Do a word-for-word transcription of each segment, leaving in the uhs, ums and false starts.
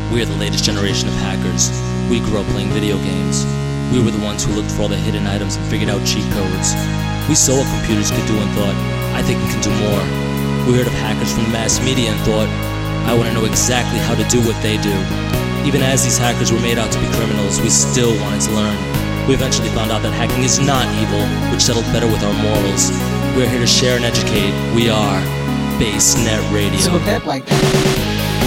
We are the latest generation of hackers. We grew up playing video games. We were the ones who looked for all the hidden items and figured out cheat codes. We saw what computers could do and thought, I think we can do more. We heard of hackers from the mass media and thought, I want to know exactly how to do what they do. Even as these hackers were made out to be criminals, we still wanted to learn. We eventually found out that hacking is not evil, which settled better with our morals. We're here to share and educate. We are BaseNet Radio. So that like that.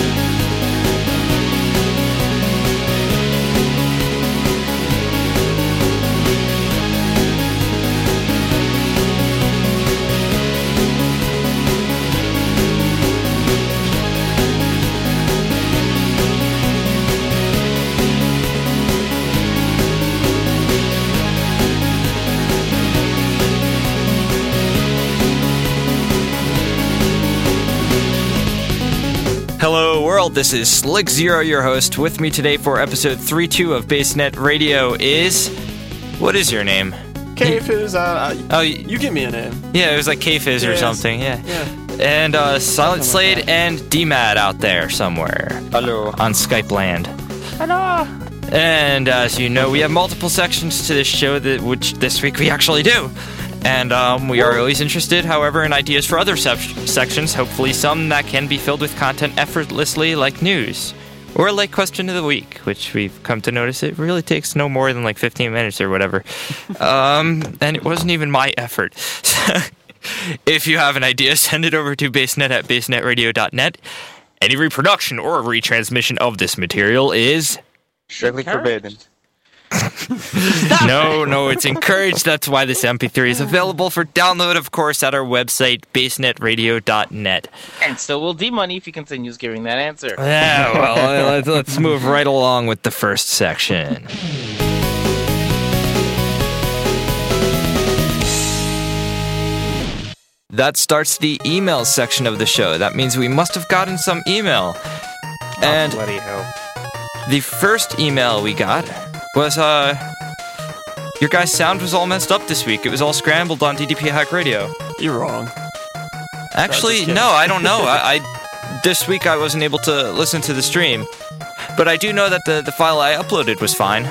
Hello world, this is Slick Zero, your host. With me today for episode three two of BaseNet Radio is... What is your name? K-Fizz, uh, oh, you give me a name. Yeah, it was like K-Fizz or something, yeah. Yeah. And uh, Silent Slade and D-Mad out there somewhere. Hello. On Skype land. Hello. And as you know, we have multiple sections to this show, that which this week we actually do. And um, we are always interested, however, in ideas for other sep- sections, hopefully some that can be filled with content effortlessly, like news. Or like Question of the Week, which we've come to notice it really takes no more than like fifteen minutes or whatever. um, and it wasn't even my effort. If you have an idea, send it over to basenet at basenet radio dot net. Any reproduction or retransmission of this material is... strictly forbidden. no, no, it's encouraged. That's why this M P three is available for download, of course, at our website, basenet radio dot net. And so will D-Money if he continues giving that answer. Yeah, well, let's, let's move right along with the first section. That starts the email section of the show. That means we must have gotten some email. And oh, bloody hell. The first email we got was, uh, your guys' sound was all messed up this week. It was all scrambled on D D P Hack Radio. You're wrong. Actually, no, I don't know. I, I this week I wasn't able to listen to the stream, but I do know that the, the file I uploaded was fine.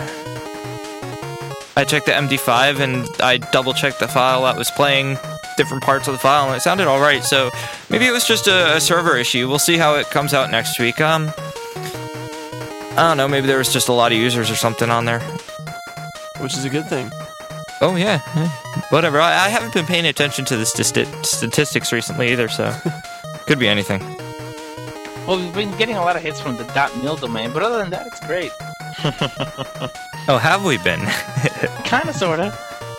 I checked the M D five and I double-checked the file that was playing different parts of the file, and it sounded all right. So maybe it was just a, a server issue. We'll see how it comes out next week. Um. I don't know, maybe there was just a lot of users or something on there. Which is a good thing. Oh, yeah. Whatever. I, I haven't been paying attention to the sti- statistics recently either, so... could be anything. Well, we've been getting a lot of hits from the .mil domain, but other than that, it's great. Oh, have we been? Kinda, sorta.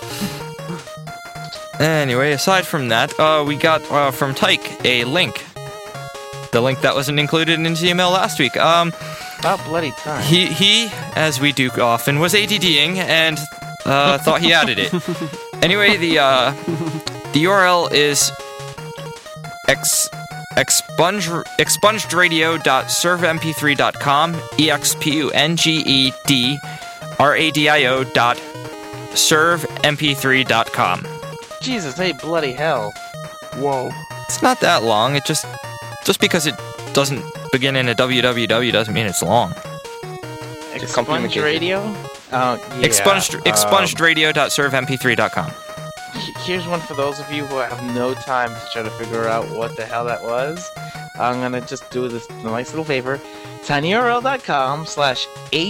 Anyway, aside from that, uh, we got uh, from Tyke a link. The link that wasn't included in his email last week. Um... About bloody time. He, he, as we do often, was ADDing and uh, thought he added it. Anyway, the uh, the U R L is ex, expunge, expunged radio dot serve m p three dot com, E X P U N G E D R A D I O dot serve m p three dot com. Jesus, hey, bloody hell. Whoa. It's not that long. It just, just because it doesn't begin in a www doesn't mean it's long. Expunged radio? Oh, yeah. Expunged, expunged radio dot serve m p three dot com. Here's one for those of you who have no time to try to figure out what the hell that was. I'm going to just do this nice little favor. tinyurl.com slash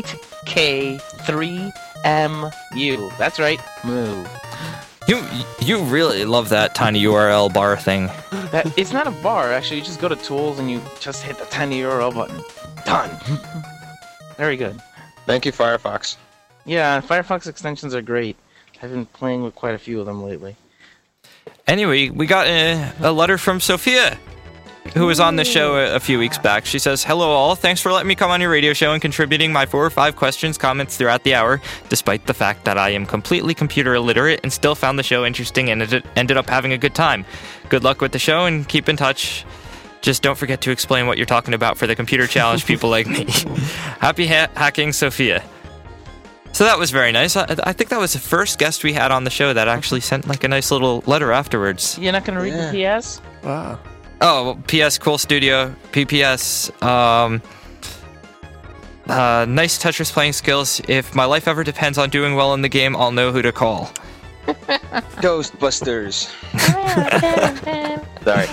8k3mu. That's right, moo. You you really love that tiny U R L bar thing. That, it's not a bar, actually. You just go to Tools and you just hit the tiny U R L button. Done. Very good. Thank you, Firefox. Yeah, Firefox extensions are great. I've been playing with quite a few of them lately. Anyway, we got a, a letter from Sophia, who was on the show a, a few weeks back. She says, hello all, thanks for letting me come on your radio show and contributing my four or five questions, comments throughout the hour, despite the fact that I am completely computer illiterate and still found the show interesting and it ended up having a good time. Good luck with the show and keep in touch. Just don't forget to explain what you're talking about for the computer challenge people like me. Happy ha- hacking, Sophia. So that was very nice. I, I think that was the first guest we had on the show that actually sent like a nice little letter afterwards. You're not going to read Yeah. the P S? Wow. Oh, well, P S Cool Studio, P P S, um, Uh, nice Tetris playing skills. If my life ever depends on doing well in the game, I'll know who to call. Ghostbusters. Sorry.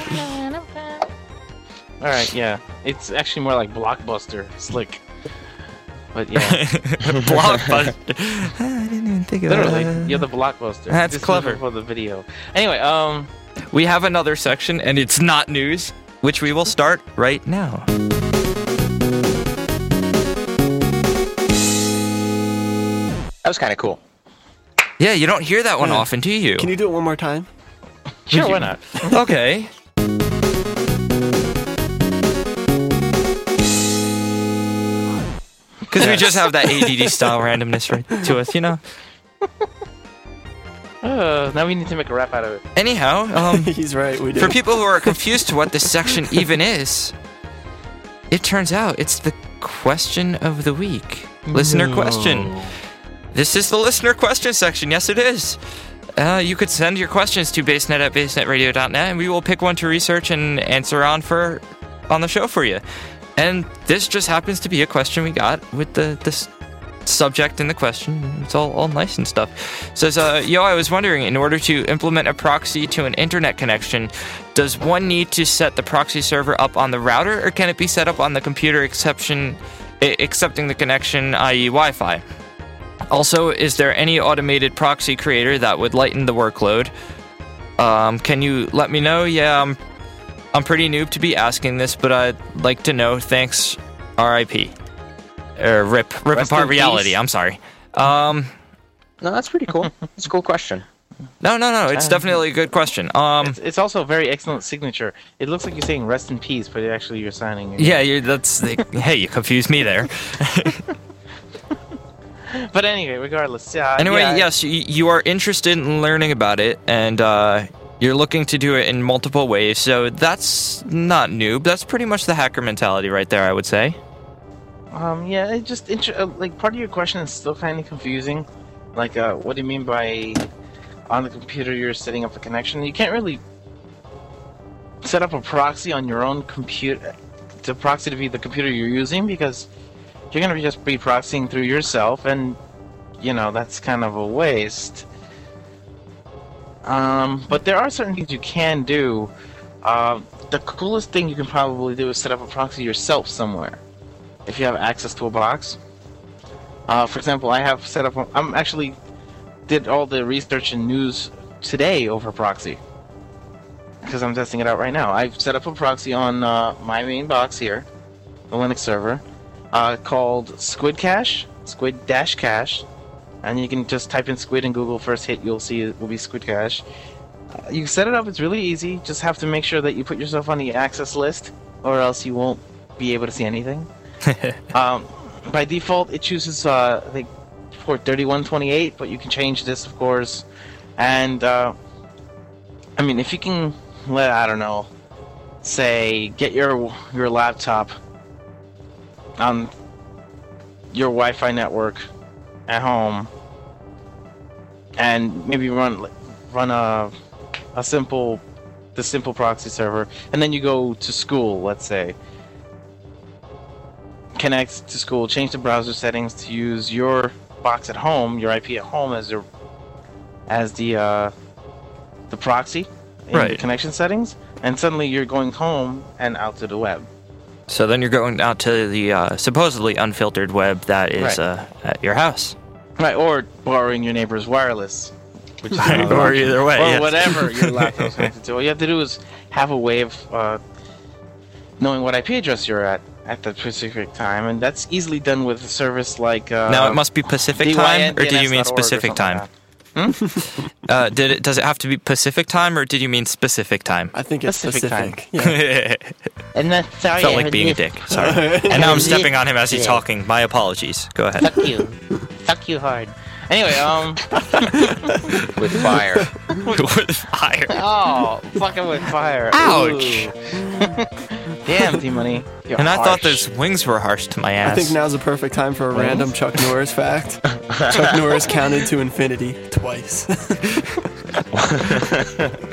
All right, yeah. It's actually more like Blockbuster, slick. But yeah, Blockbuster. I didn't even think of literally, that. you're the Blockbuster. That's This is clever. for the video. Anyway, um, We have another section, and it's not news, which we will start right now. That was kind of cool. Yeah, you don't hear that one Yeah. often, do you? Can you do it one more time? sure, why not? Okay. Because we just have that A D D style randomness right to us, you know? Uh, now we need to make a rap out of it. Anyhow, um, He's right, we did. for people who are confused to what this section even is, it turns out it's the question of the week. Listener question. This is the listener question section. Yes, it is. Uh, you could send your questions to basenet at basenetradio dot net, and we will pick one to research and answer on for on the show for you. And this just happens to be a question we got with the this subject in the question. It's all, all nice and stuff. It says, uh, yo, I was wondering, in order to implement a proxy to an internet connection, does one need to set the proxy server up on the router, or can it be set up on the computer exception, I- accepting the connection, that is Wi-Fi? Also, is there any automated proxy creator that would lighten the workload? Um, can you let me know? Yeah, I'm, I'm pretty noob to be asking this, but I'd like to know. Thanks, R I P Or rip, rip Rest apart in reality. peace. I'm sorry. Um, No, that's pretty cool. It's a cool question. no, no, no. It's definitely a good question. Um, It's, it's also a very excellent signature. It looks like you're saying "rest in peace," but actually you're signing. your- yeah, you're, that's the, hey, you confused me there. But anyway, regardless. Uh, Anyway, yeah, yes, you, you are interested in learning about it, and uh, you're looking to do it in multiple ways. So that's not noob. That's pretty much the hacker mentality right there, I would say. Um, yeah, it just inter- uh, like part of your question is still kind of confusing. Like, uh, what do you mean by on the computer you're setting up a connection? You can't really set up a proxy on your own computer, the proxy to be the computer you're using, because you're gonna be just be proxying through yourself, and you know that's kind of a waste. Um, but there are certain things you can do. Uh, the coolest thing you can probably do is set up a proxy yourself somewhere, if you have access to a box. Uh, for example, I have set up. A, I'm actually did all the research and news today over proxy because I'm testing it out right now. I've set up a proxy on uh, my main box here, the Linux server, uh, called Squid Cache, Squid Dash Cache, and you can just type in Squid in Google. First hit you'll see it will be Squid Cache. Uh, you set it up. It's really easy. Just have to make sure that you put yourself on the access list, or else you won't be able to see anything. um, by default, it chooses uh, I think port thirty-one twenty-eight, but you can change this, of course. And uh, I mean, if you can let I don't know, say get your your laptop on your Wi-Fi network at home, and maybe run run a a simple the simple proxy server, and then you go to school, let's say. Connect to school, change the browser settings to use your box at home, your I P at home as your as the uh, the proxy in Right. the connection settings, and suddenly you're going home and out to the web. So then you're going out to the uh, supposedly unfiltered web that is Right. uh, at your house. Right, or borrowing your neighbor's wireless, which is another Or option. either way, or yes. whatever your laptop's connected to. All you have to do is have a way of uh, knowing what I P address you're at at that specific time, and that's easily done with a service like. Uh, Now it must be Pacific D Y N time, or do you mean D N S dot org or specific something time? like that. Hmm? Uh, did it? Does it have to be Pacific time, or did you mean specific time? I think it's Pacific specific. time. Yeah. And that's sorry. Felt I like heard being you. a dick. Sorry. And now I'm stepping on him as he's Yeah. talking. My apologies. Go ahead. Fuck you. Fuck you hard. Anyway, um. With fire. With fire. Oh, fucking with fire. Ouch. Ooh. Damn, T-Money. You're And I thought harsh. those wings were harsh to my I ass. think now's the perfect time for a random Chuck Norris fact. Chuck Norris counted to infinity twice.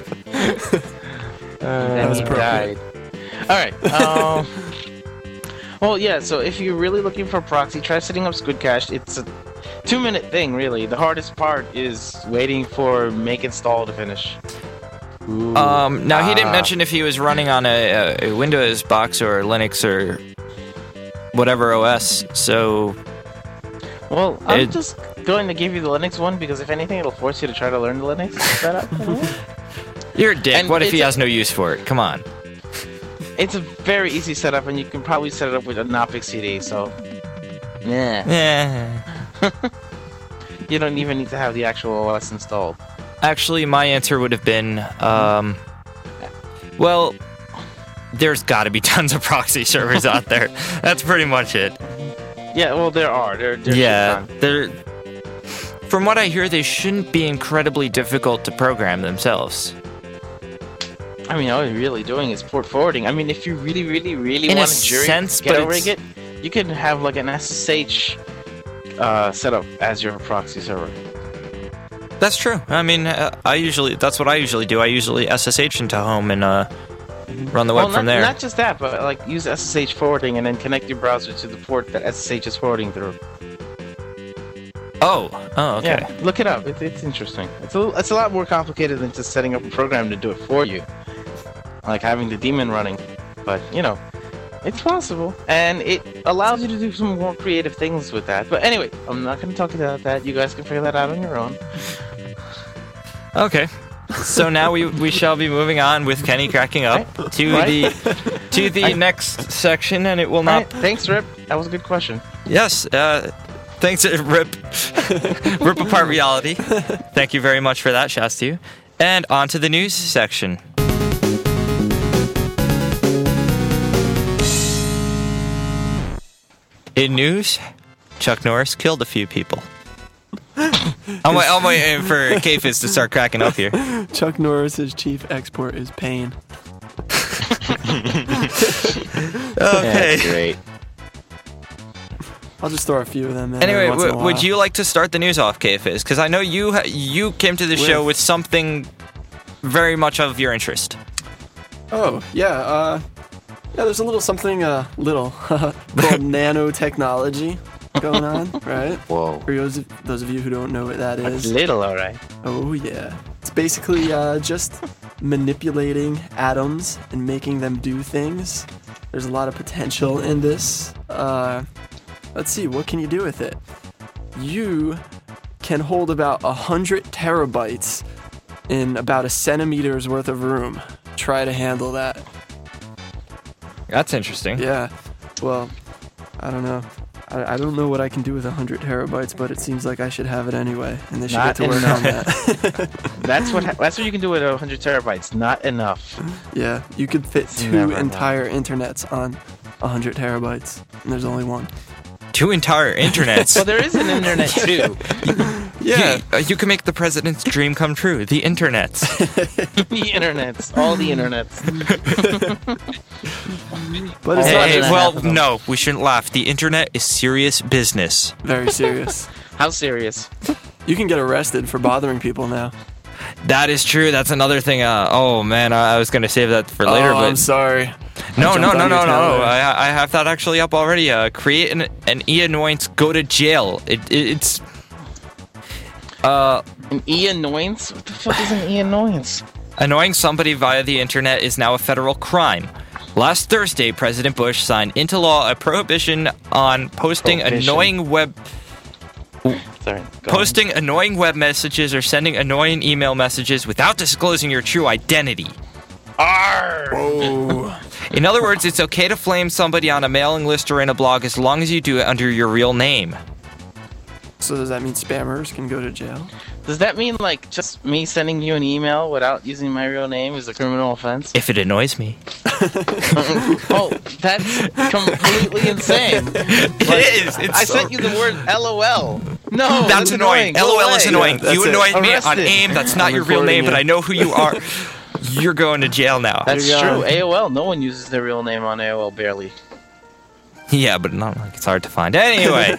And was he appropriate. died. Alright, um. Well, yeah, so if you're really looking for a proxy, try setting up Squidcache. It's a two-minute thing, really. The hardest part is waiting for make install to finish. Ooh. Um, now, he didn't Ah. mention if he was running on a, a Windows box or Linux or whatever O S, so... Well, I'm It- just going to give you the Linux one, because if anything, it'll force you to try to learn the Linux setup. You're a dick. And What if he it's a- has no use for it? Come on. It's a very easy setup, and you can probably set it up with a Knoppix C D, so... Yeah. Eh. You don't even need to have the actual O S installed. Actually, my answer would have been, um... well, there's gotta be tons of proxy servers out there. That's pretty much it. Yeah, well, there are. There, there's Yeah, shit ton. they're... From what I hear, they shouldn't be incredibly difficult to program themselves. I mean, all you're really doing is port forwarding. I mean, if you really, really, really In a want to jury sense, get but over it's- it, you can have like an S S H uh, set up as your proxy server. That's true. I mean, uh, I usually... That's what I usually do. I usually S S H into home and, uh... run the web well, from not, there. not just that, but like use S S H forwarding and then connect your browser to the port that S S H is forwarding through. Oh, oh, okay. Yeah, look it up. It, it's interesting. It's a, little- it's a lot more complicated than just setting up a program to do it for you, like having the daemon running. But you know, it's possible, and it allows you to do some more creative things with that. But anyway, I'm not going to talk about that. You guys can figure that out on your own. Okay. So now we we shall be moving on with Kenny cracking up to Right. the to the next section, and it will All not. right, thanks, Rip. That was a good question. Yes. Uh, thanks, uh, Rip. Rip apart reality. Thank you very much for that, Shastu. And on to the news section. In news, Chuck Norris killed a few people. I'm, wait, I'm waiting for K-Fizz to start cracking up here. Chuck Norris's chief export is pain. Okay. Great. I'll just throw a few of them in. Anyway, every once in a w- would while. you like to start the news off, K-Fizz? Because I know you ha- you came to the show With- with something very much of your interest. Oh, yeah, uh... Yeah, there's a little something, uh, little, called nanotechnology going on, right? Whoa. For those of, those of you who don't know what that It's is. little, all right. Oh, yeah. It's basically, uh, just manipulating atoms and making them do things. There's a lot of potential in this. Uh, let's see, what can you do with it? You can hold about a hundred terabytes in about a centimeter's worth of room. Try to handle that. That's interesting. Yeah. Well, I don't know. I, I don't know what I can do with a hundred terabytes, but it seems like I should have it anyway, and they should Not get to work enough. on that. That's what ha- that's what you can do with one hundred terabytes. Not enough. Yeah, you could fit two Never enough. entire internets on one hundred terabytes, and there's only one. Two entire internets. Well, there is an internet too. Yeah, uh, you can make the president's dream come true. The internets. The internets, all the internets. But it's Hey, not Hey, just well, half of them. no, we shouldn't laugh. The internet is serious business. very serious. How serious? You can get arrested for bothering people now. That is true. That's another thing. Uh, oh man, I, I was gonna save that for later, oh, but I'm sorry. no, I no, jumped no, on no, your tail no. there. I, I have that actually up already. Uh, create an an e-annoyance. Go to jail. It, it it's. Uh, An e-annoyance? What the fuck is an e-annoyance? Annoying somebody via the internet is now a federal crime. Last Thursday, President Bush signed into law a prohibition on posting Prohibition. annoying web Sorry. go posting annoying web messages or sending annoying email messages without disclosing your true identity. on. Arr! Oh, In other words, it's okay to flame somebody on a mailing list or in a blog as long as you do it under your real name. so does that mean spammers can go to jail? Does that mean like just me sending you an email without using my real name is a criminal offense? If it annoys me. Oh, that's completely insane. It is. It's I so- sent you the word LOL. No, That's it's annoying. Go LOL away. is annoying. Yeah, you that's it. annoyed me on Arrested. AIM. That's not I'm your real recording name, but you. I know who you are. You're going to jail now. That's There you true. go. A O L. No one uses their real name on A O L. Barely. Yeah, but not like it's hard to find. Anyway,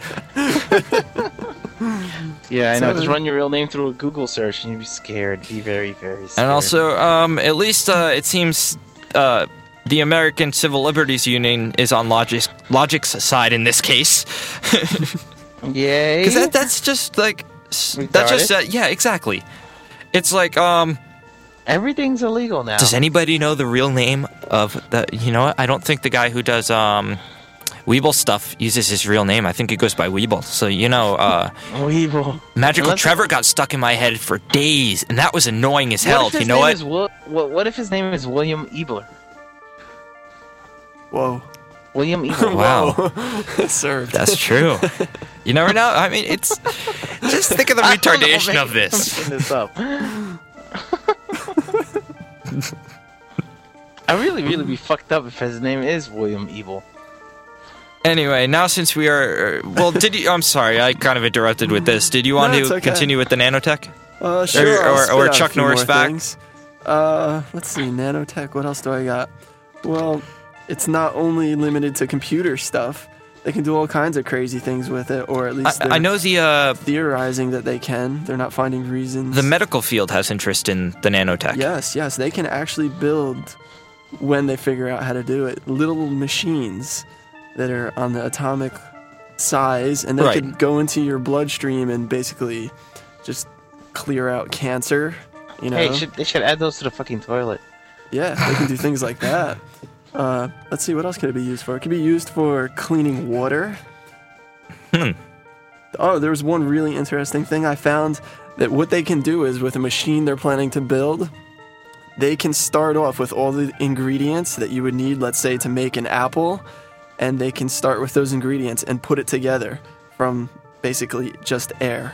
Yeah, I know. So- Just run your real name through a Google search and you'd be scared. Be very, very scared. and also, um, at least uh, it seems uh, the American Civil Liberties Union is on Logic's, Logic's side in this case. Yay. Because that, that's just like... That's just... Uh, yeah, exactly. It's like, um... Everything's illegal now. Does anybody know the real name of the... You know what? I don't think the guy who does um, Weeble stuff uses his real name. I think he goes by Weeble. So, you know... Uh, Weeble. Magical Unless Trevor got stuck in my head for days, and that was annoying as hell. What if his You know name what? Is Wil- what? What if his name is William Ebler? Whoa. William Ebler. Wow. Served. That's true. You never know. I mean, it's... Just think of the I don't know, retardation man. of this. I'm making this up. I really, really be fucked up if his name is William Evil. Anyway, now since we are... Well, did you... I'm sorry, I kind of interrupted with this. Did you want No, to it's okay. continue with the nanotech? Uh, sure. Or- I'll or- spit or out a Chuck few Norris more fact? things. Uh, let's see. Nanotech. What else do I got? Well, it's not only limited to computer stuff. They can do all kinds of crazy things with it, or at least I, I they're know the uh, theorizing that they can. They're not finding reasons. the medical field has interest in the nanotech. Yes, yes. They can actually build, when they figure out how to do it, little machines that are on the atomic size, and they Right. could go into your bloodstream and basically just clear out cancer. You know? Hey, should, they should add those to the fucking toilet. Yeah, they can do things like that. Uh, let's see, what else could it be used for? It could be used for cleaning water. Hmm. Oh, there was one really interesting thing I found, that what they can do is with a machine they're planning to build, they can start off with all the ingredients that you would need, let's say, to make an apple, and they can start with those ingredients and put it together from basically just air.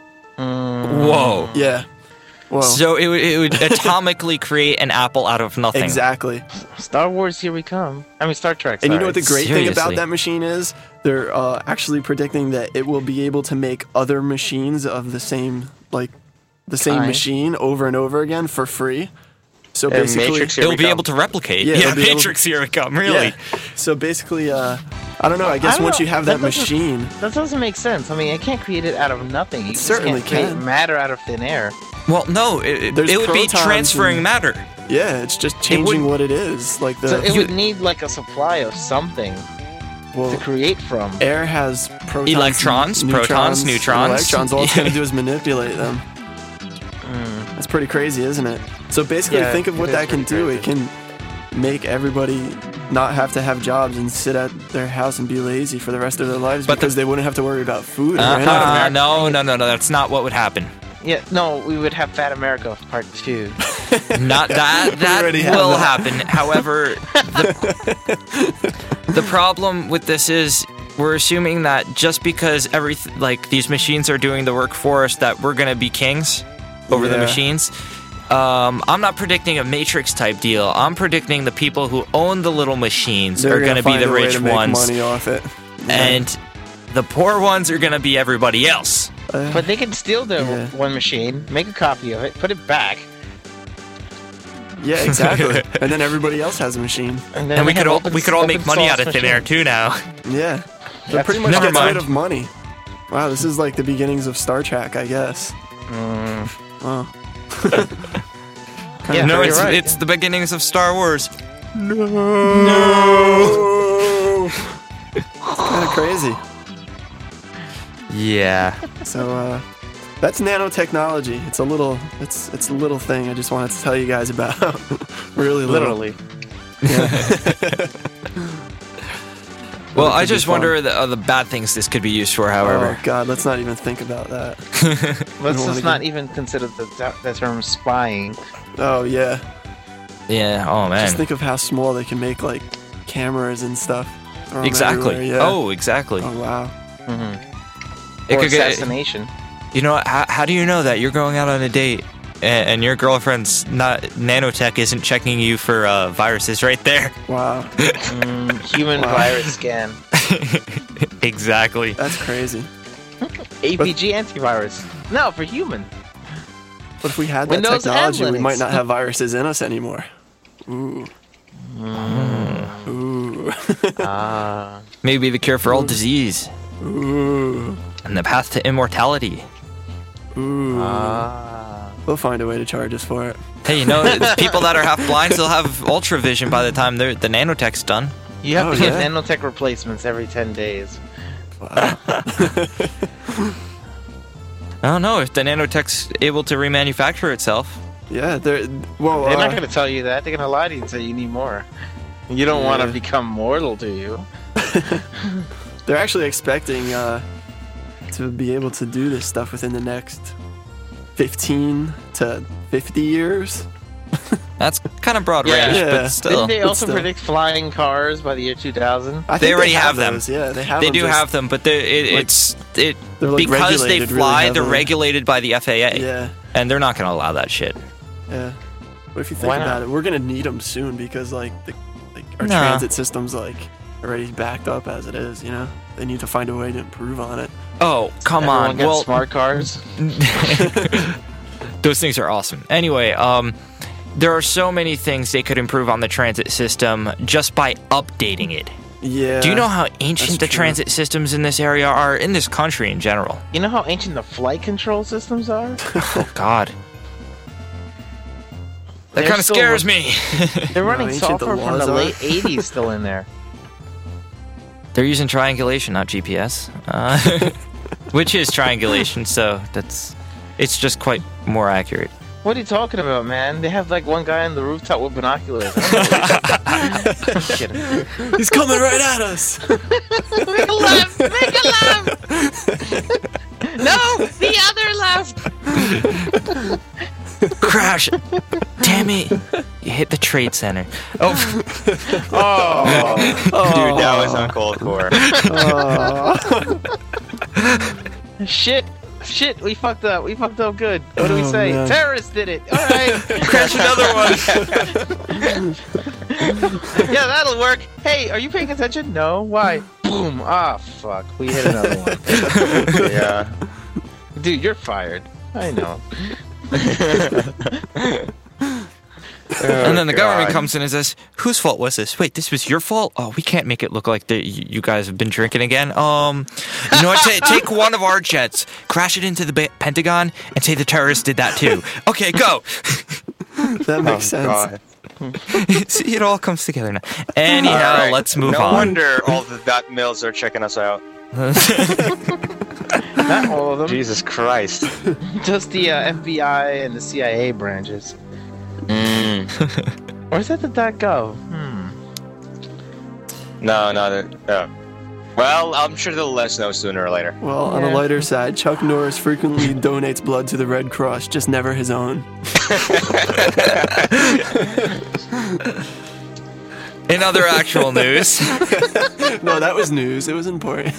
Whoa. Yeah. Whoa. So it, would- it would atomically create an apple out of nothing. Exactly. Star Wars, here we come. I mean, Star Trek. And you sorry. know what the great thing about Seriously. that machine is? They're uh, actually predicting that it will be able to make other machines of the same, like, the same Kind. machine over and over again for free. So Yeah, basically, Matrix, here It'll we be come. able to replicate. Yeah, Yeah, it'll be able- Matrix, here we come. Really? yeah. So basically, uh, I don't know. I guess I don't once know. you have That that, doesn't- machine, That doesn't make sense. I mean, I can't create it out of nothing. You just certainly can't create can. matter out of thin air. Well, no, it, it, There's it would be protons transferring and- matter. yeah, it's just changing would- what it is. Like the So it You- would need like a supply of something well, to create from. air has protons, Electrons, neutrons, protons, and neutrons. electrons. All it's gonna do is manipulate them. Mm. That's pretty crazy, isn't it? So basically, Yeah, think of what it is that can pretty do. It can make everybody not have to have jobs and sit at their house and be lazy for the rest of their lives But the- because they wouldn't have to worry about food. or Uh-huh. anything. No, no, no, no. That's not what would happen. Yeah, no, we would have Fat America Part Two. Not that. That already have will that. happen. However, the, the problem with this is we're assuming that just because every like these machines are doing the work for us, that we're gonna be kings over the Yeah. machines. Um, I'm not predicting a Matrix type deal. I'm predicting the people who own the little machines They're are gonna, be find the a way rich to make ones, money off it. and the poor ones are gonna be everybody else. Uh, But they can steal the Yeah. one machine, make a copy of it, put it back, yeah, exactly. And then everybody else has a machine. and then And we have could all open- we could all make open money source out of thin air machines. too now. Yeah, that That's- pretty much Never gets mind. rid of money. Wow, this is like the beginnings of Star Trek, I guess. Mm. Wow. Yeah, no, you're it's right. it's the beginnings of Star Wars. No. Kind of crazy. Yeah. So uh, that's nanotechnology. It's a little, it's it's a little thing. I just wanted to tell you guys about. Really little. Literally. Well, it I could be just fun. wonder the other bad things this could be used for. However, Oh God, let's not even think about that. Let's wanna just not even consider the, the term spying. Oh yeah. yeah. Oh man. Just think of how small they can make like cameras and stuff. Throw 'em Exactly. everywhere, Yeah. Oh, exactly. Oh wow. Mm-hmm. It Or could get- assassination. You know what? How, how do you know that you're going out on a date and, and your girlfriend's not nanotech isn't checking you for uh, viruses right there? Wow. Mm, human Wow. virus scan. Exactly. That's crazy. A P G antivirus. No, for human. What if we had that Windows and technology? We might Linux. not have viruses in us anymore. Ooh. Ooh. Ah. Maybe the cure for all disease Ooh. and the path to immortality. Ooh. Ah. We'll find a way to charge us for it. Hey, you know, the people that are half blind still have ultra vision by the time they're, the nanotech's done. You have Oh, to get yeah? nanotech replacements every ten days. Wow. I don't know if the nanotech's able to remanufacture itself. Yeah, they're well. They're uh, not going to tell you that. They're going to lie to you and say you need more. You don't want to Yeah. become mortal, do you? They're actually expecting uh, to be able to do this stuff within the next fifteen to fifty years. That's kind of broad Yeah. range, Yeah. but still. Didn't they but also still. predict flying cars by the year two thousand? I They think already have them. those, Yeah, they have They them do just- have them, but they're, it, like, it's it they're, like, because they regulated really fly. they're heavily. regulated by the F A A, Yeah, and they're not going to allow that shit. yeah. But if you think Why not? about it, we're gonna need them soon because like the like our Nah. transit system's like already backed up as it is. You know, they need to find a way to improve on it. Oh, come Everyone on! got Well, smart cars. those things are awesome. Anyway, um, there are so many things they could improve on the transit system just by updating it. Yeah. Do you know how ancient the true. transit systems in this area are, in this country in general? You know how ancient the flight control systems are? Oh God, that They're kind of still scares run- me. They're running ancient the software from laws the are? late eighties still in there. They're using triangulation, not G P S, uh, which is triangulation, so that's it's just quite more accurate. What are you talking about, man? They have like one guy on the rooftop with binoculars. I'm kidding. He's coming right at us. Make a left! Make a left! No! The other left! Crash! Damn it! You hit the trade center. Oh, Oh! Dude, that was uncalled for. Shit! Shit! We fucked up. We fucked up good. What do we Oh, say? man. Terrorists did it. All right. crash another one. Yeah, that'll work. Hey, are you paying attention? No. Why? Boom! Ah, fuck. We hit another one. Yeah. Dude, you're fired. I know. And then the government God. comes in and says, "Whose fault was this? Wait, this was your fault? Oh, we can't make it look like the, you you guys have been drinking again. Um, you know what? Ta take one of our jets, crash it into the ba- Pentagon, and say the terrorists did that too. Okay, go. That makes Oh, sense. God. See, it all comes together now. Anyhow, All right. let's move no on. wonder all the dot mills are checking us out. Not all of them. Jesus Christ. Just the uh, F B I and the C I A branches. Mm. Or is that the .gov? Hmm. No, no. they're- Uh, well, I'm sure they'll let us know sooner or later. Well, on Yeah. the lighter side, Chuck Norris frequently donates blood to the Red Cross, just never his own. In other actual news, No, that was news. It was important.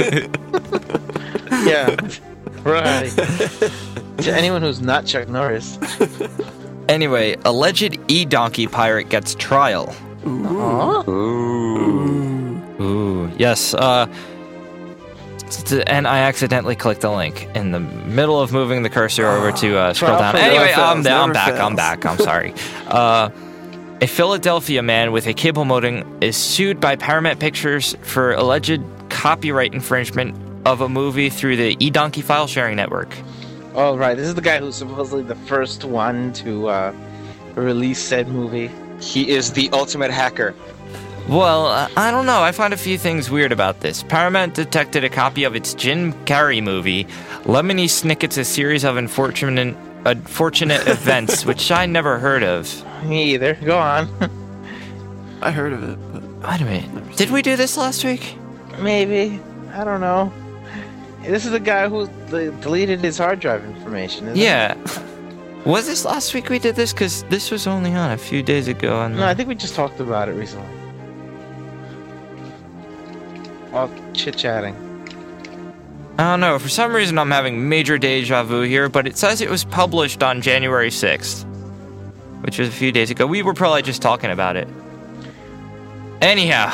Yeah. Right. To anyone who's not Chuck Norris. anyway, alleged e-donkey pirate gets trial. Aw. Ooh, yes. Uh, t- and I accidentally clicked the link in the middle of moving the cursor over to uh, scroll Trial down. for Anyway, never I'm, fails, I'm never back. I'm fails. back. I'm sorry. Uh, a Philadelphia man with a cable modem is sued by Paramount Pictures for alleged copyright infringement of a movie through the eDonkey file sharing network. Oh, right. This is the guy who's supposedly the first one to uh, release said movie. He is the ultimate hacker. Well, uh, I don't know. I find a few things weird about this. Paramount detected a copy of its Jim Carrey movie, Lemony Snicket's A Series of Unfortunate, unfortunate Events, which I never heard of. Me either. Go on. I heard of it, but Wait a minute. Did we do this last week? Maybe. I don't know. This is the guy who de- deleted his hard drive information, isn't Yeah. Was this last week we did this? Because this was only on a few days ago. it? And No, I think we just talked about it recently. While chit-chatting. I don't know. For some reason, I'm having major deja vu here, but it says it was published on January sixth, which was a few days ago. We were probably just talking about it. Anyhow.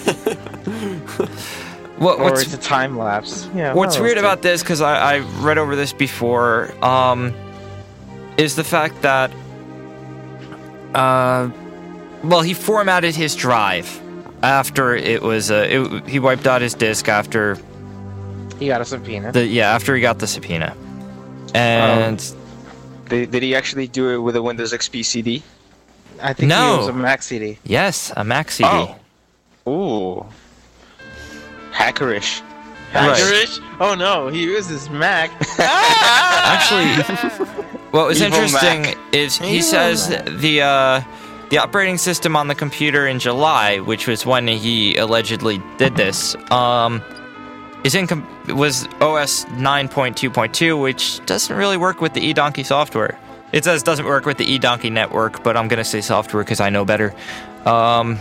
what, Or what's it's a time lapse. Yeah. What's one of weird those about this, because I, I read over this before, um, is the fact that, uh, well, he formatted his drive after it was, uh, it, he wiped out his disk after two. He got a subpoena. the, yeah, after he got the subpoena. And Did, did he actually do it with a Windows X P C D? I think No. it was a Mac C D. Yes, a Mac C D. Oh. Ooh. Hackerish. Right. Hackerish? Oh no, he uses Mac. Actually, what was Evil interesting Mac. is he Evil says Mac. the uh, the operating system on the computer in July, which was when he allegedly did this, um, is in com- was O S nine point two point two, which doesn't really work with the eDonkey software. It says doesn't work with the eDonkey network, but I'm gonna say software because I know better. Um,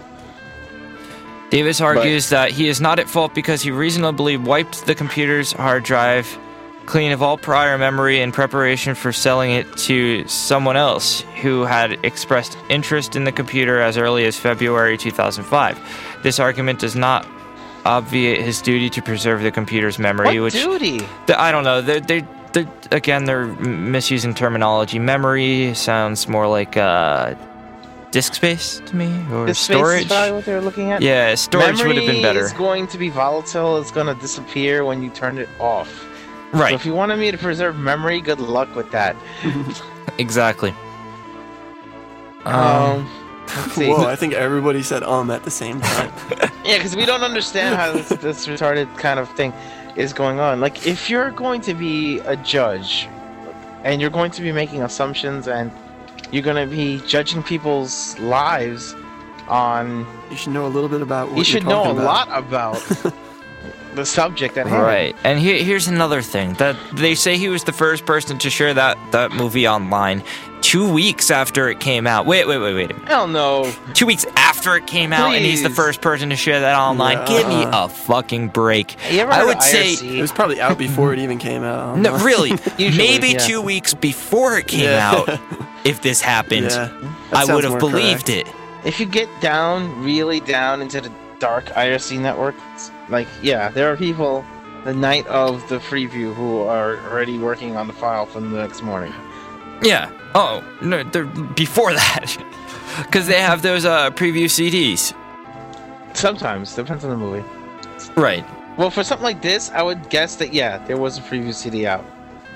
Davis argues that he is not at fault because he reasonably wiped the computer's hard drive clean of all prior memory in preparation for selling it to someone else who had expressed interest in the computer as early as February two thousand five. This argument does not obviate his duty to preserve the computer's memory, What which duty? th- I don't know. They're, they're, they're, again, they're misusing terminology. Memory sounds more like uh, disk space to me, or The space storage. is probably what they're looking at. Yeah, storage would have been better. Memory is going to be volatile. It's going to disappear when you turn it off. So Right, if you wanted me to preserve memory, good luck with that. exactly. Um, Um, let's see. Whoa, I think everybody said um at the same time. Yeah, because we don't understand how this, this retarded kind of thing is going on. Like, if you're going to be a judge, and you're going to be making assumptions, and you're going to be judging people's lives on... You should know a little bit about what You you're should know a talking lot about the subject at hand. Right, and here, here's another thing that they say he was the first person to share that, that movie online two weeks after it came out. Wait, wait, wait, wait. Hell no. Two weeks after it came out, and he's the Please. first person to share that online. Yeah. Give me a fucking break. You ever I heard would of say, I R C? It was probably out before it even came out. I don't no, know. really, Usually, maybe yeah. two weeks before it came Yeah. out, if this happened, Yeah, that I sounds would have more believed correct. it. If you get down, really down into the dark I R C network, like, yeah, there are people the night of the preview who are already working on the file from the next morning. Yeah. Oh, no, they're before that. Because they have those uh, preview C Ds. Sometimes, depends on the movie. Right. Well, for something like this, I would guess that, yeah, there was a preview C D out.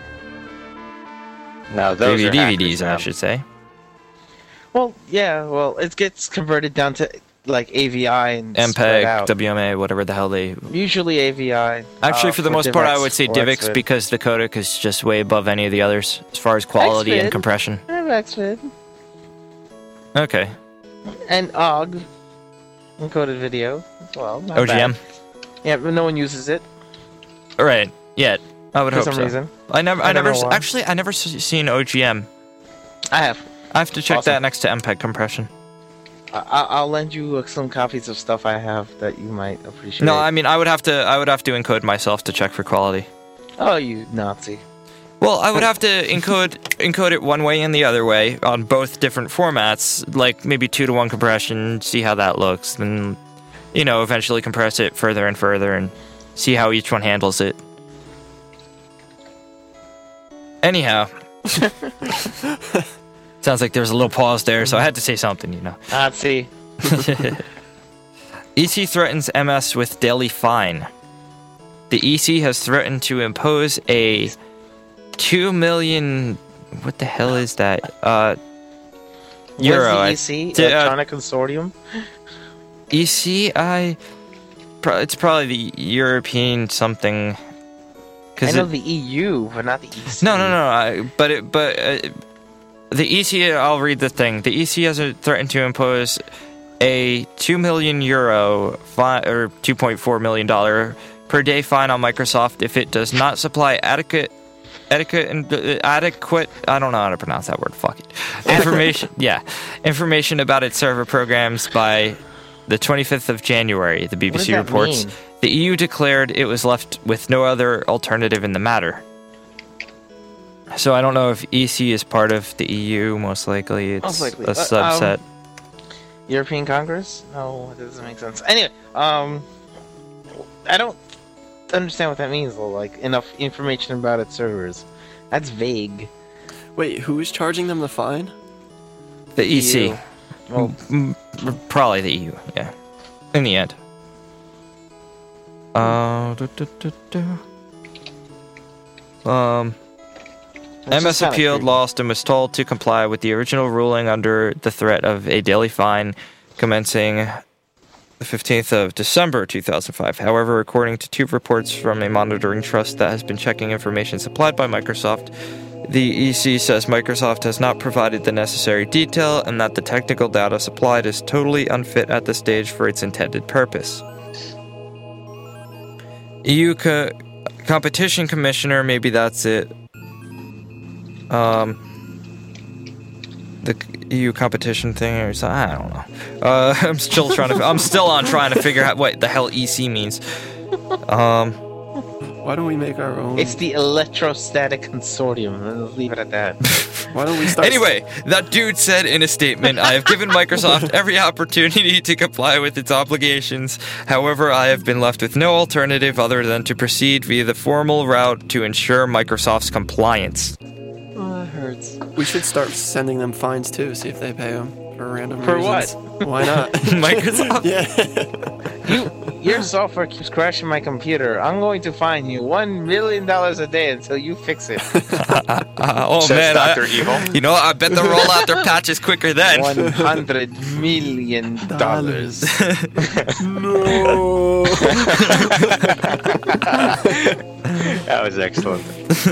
No, those Preview are D V hackers Ds, I now. should say. Well, yeah, well, it gets converted down to, like, A V I and spread MPEG, out. W M A, whatever the hell they... Usually A V I. Actually, uh, for the most part, I would say or DivX Xvid. because the codec is just way above any of the others as far as quality and Xvid. compression. I have Xvid. Okay. And O G. Encoded video as well. not O G M. bad. Yeah, but no one uses it Right. Yet. I would for hope some so. reason. I never, I, I don't never, know s- why. actually, I never s- seen O G M. I have. I have to check Awesome. that next to MPEG compression. I- I- I'll lend you uh, some copies of stuff I have that you might appreciate. No, I mean, I would have to, I would have to encode myself to check for quality. Oh, you Nazi. Well, I would have to encode encode it one way and the other way on both different formats, like maybe two to one compression, see how that looks, then, you know, eventually compress it further and further and see how each one handles it. Anyhow. Sounds like there's a little pause there, so I had to say something, you know. Nazi. E C threatens M S with daily fine. The E C has threatened to impose a two million. What the hell is that? Uh, euro. I- What's the E C? T- uh, Electronic Consortium? E C, I. Pro- it's probably the European something. I 'Cause know it- the E U, but not the E C. no, no, no. I, but it, but uh, the E C. I'll read the thing. The E C has uh, threatened to impose a two million euro fine or two point four million dollar per day fine on Microsoft if it does not supply adequate. Adequate and uh, adequate. I don't know how to pronounce that word. Fuck it. Information. Yeah, information about its server programs by the twenty-fifth of January. The B B What C does that reports. mean? The E U declared it was left with no other alternative in the matter. So I don't know if E C is part of the E U. Most likely, it's Most likely. a Uh, subset. um, European Congress? No, it doesn't make sense. Anyway, um, I don't understand what that means, though. Like, enough information about its servers. That's vague. Wait, who is charging them the fine? the E C. E U. Well, Mm, mm, probably the E U. Yeah. In the end. Uh, du- du- du- du. Um. M S is kinda appealed, creepy. lost, and was told to comply with the original ruling under the threat of a daily fine commencing the fifteenth of December two thousand five. However, according to two reports from a monitoring trust that has been checking information supplied by Microsoft, the E C says Microsoft has not provided the necessary detail and that the technical data supplied is totally unfit at this stage for its intended purpose. E U co- Competition Commissioner, maybe that's it. Um, the E U competition thing, or something, I don't know. Uh, I'm still trying to. I'm still on trying to figure out what the hell E C means. Um, Why don't we make our own? It's the Electrostatic Consortium. Let's leave it at that. Why don't we start? anyway, that dude said in a statement, "I have given Microsoft every opportunity to comply with its obligations. However, I have been left with no alternative other than to proceed via the formal route to ensure Microsoft's compliance." Oh, that hurts. We should start sending them fines too. See if they pay them for random For reasons. what? Why not? Microsoft. Yeah. You, your software keeps crashing my computer. I'm going to fine you one million dollars a day until you fix it. Uh, oh Says man, Doctor I, Evil. you know, I bet they'll roll out their patches quicker then. One hundred million dollars. No. That was excellent.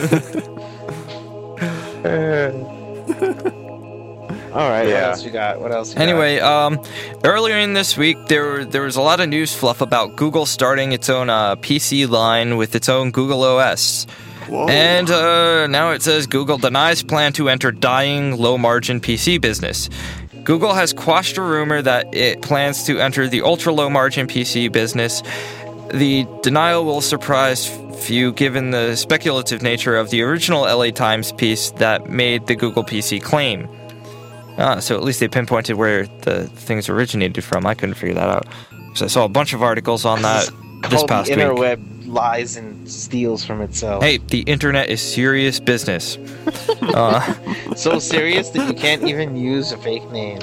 All right. Yeah. What else we got? What else? We got? Anyway, um, earlier in this week, there there was a lot of news fluff about Google starting its own uh, P C line with its own Google O S. Whoa. And uh, now it says Google denies plan to enter dying low-margin P C business. Google has quashed a rumor that it plans to enter the ultra-low-margin P C business. The denial will surprise few given the speculative nature of the original L A Times piece that made the Google P C claim. Ah, so at least they pinpointed where the things originated from. I couldn't figure that out. So I saw a bunch of articles on that this Called past the week. interweb lies and steals from itself. Hey, the internet is serious business. uh, So serious that you can't even use a fake name.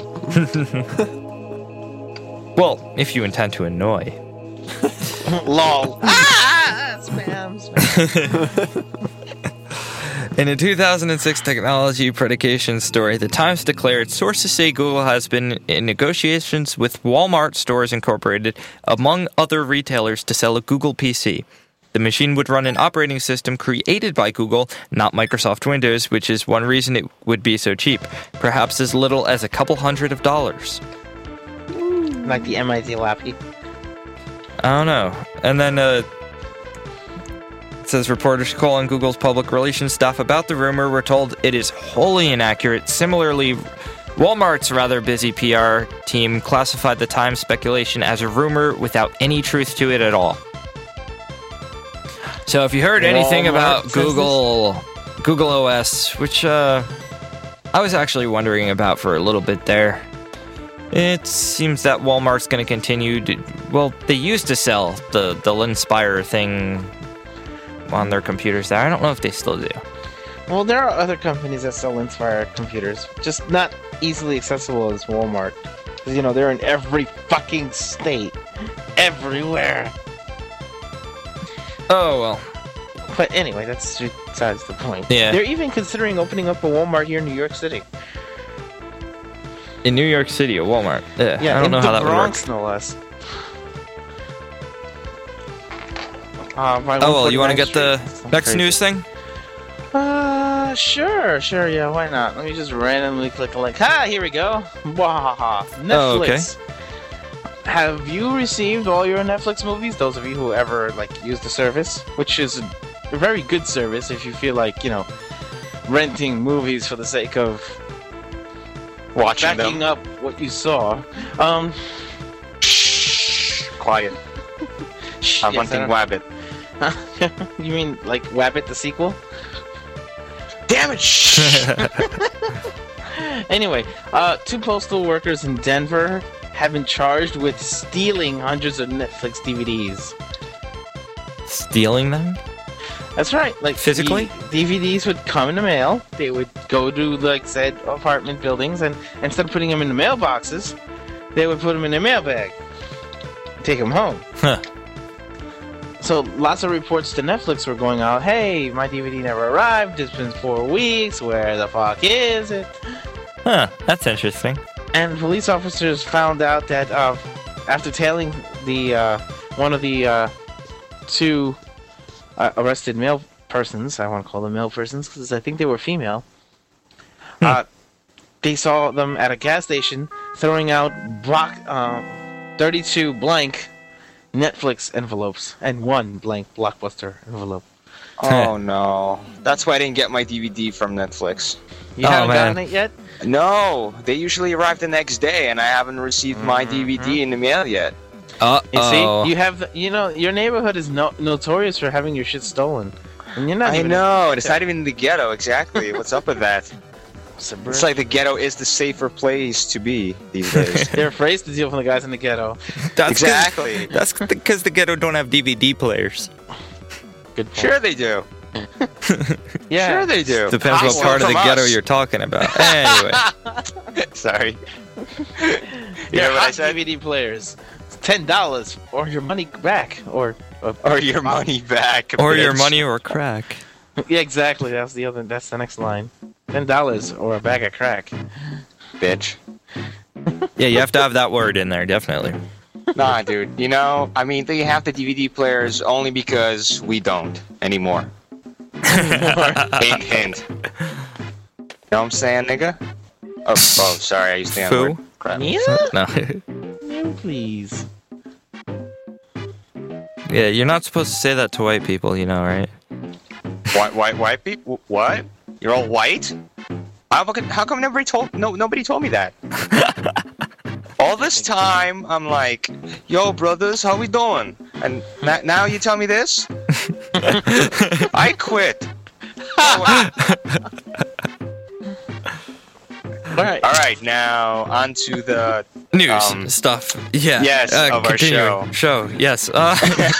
well, if you intend to annoy. Lol. Ah! Spam. spam. In a two thousand six technology predication story, the Times declared sources say Google has been in negotiations with Walmart Stores Incorporated, among other retailers, to sell a Google P C. The machine would run an operating system created by Google, not Microsoft Windows, which is one reason it would be so cheap, perhaps as little as a couple hundred of dollars. Like the M I T Lappy. I don't know. And then, uh, it says reporters calling Google's public relations staff about the rumor were told it is wholly inaccurate. Similarly, Walmart's rather busy P R team classified the Times speculation as a rumor without any truth to it at all. So if you heard anything Walmart about says Google, Google O S, which uh, I was actually wondering about for a little bit there, it seems that Walmart's going to continue to... Well, they used to sell the, the Linspire thing on their computers there. I don't know if they still do. Well, there are other companies that sell Inspire computers, just not easily accessible as Walmart. Because, you know, they're in every fucking state. Everywhere. Oh, well. But anyway, that's besides the point. Yeah. They're even considering opening up a Walmart here in New York City. In New York City, a Walmart. Yeah, Yeah, I don't in know the how that Bronx, would work. no less. Uh, by Oh, well, you want to one get the forty-ninth Street. Something next crazy. news thing? Uh, sure, sure, yeah, why not? Let me just randomly click a link. Ha, here we go. Wahaha. Netflix. Oh, okay. Have you received all your Netflix movies? Those of you who ever, like, use the service, which is a very good service if you feel like, you know, renting movies for the sake of Watching backing them. up what you saw. Um, Shh. Quiet. I'm yes, hunting I Wabbit. don't- You mean, like, Wabbit the sequel? Damn it! Shh. Anyway, uh, two postal workers in Denver have been charged with stealing hundreds of Netflix D V Ds. Stealing them? That's right. Like Physically? the D V Ds would come in the mail. They would go to like said apartment buildings, and instead of putting them in the mailboxes, they would put them in their mailbag. Take them home. Huh. so lots of reports to Netflix were going out. Hey, my D V D never arrived. It's been four weeks. Where the fuck is it? Huh, that's interesting. And police officers found out that uh, after tailing the uh, one of the uh, two uh, arrested male persons, I want to call them male persons because I think they were female. Hmm. Uh, they saw them at a gas station throwing out block uh, thirty-two blank Netflix envelopes and one blank Blockbuster envelope. Oh no. That's why I didn't get my D V D from Netflix. You Oh, haven't man. gotten it yet? No, they usually arrive the next day, and I haven't received my Mm-hmm. D V D in the mail yet. Uh You oh. see, you have, the, you know, your neighborhood is no- notorious for having your shit stolen, and you're not. I even know, it's not even the ghetto, exactly. What's up with that? Suburban. It's like the ghetto is the safer place to be these days. They're afraid to deal with the guys in the ghetto. That's Exactly. That's because the ghetto don't have D V D players. Good point. Sure they do. Yeah. Sure they do. Depends I what steal part of the from ghetto us. you're talking about. Anyway. Sorry. You They're know what I hot said? D V D players. It's ten dollars or your money back, or, or Or your money back. Or your bitch. money or crack. yeah, exactly. That's the other. That's the next line. Ten dollars or a bag of crack. Bitch. Yeah, you have to have that word in there, definitely. Nah, dude. You know, I mean, they have the D V D players only because we don't anymore. hint, hint. You know what I'm saying, nigga? Oh, oh sorry, I used the Foo? N-word. Crap. Yeah. No. No, please. Yeah, you're not supposed to say that to white people, you know, right? White, white, white people? What? You're all white? How come, how come nobody told no nobody told me that? All this time, I'm like, yo, brothers, how we doing? And na- now you tell me this? I quit. All right. All right, now on to the News Um, stuff. Yeah. yes, uh, of our continuing. show. Show, yes. Uh,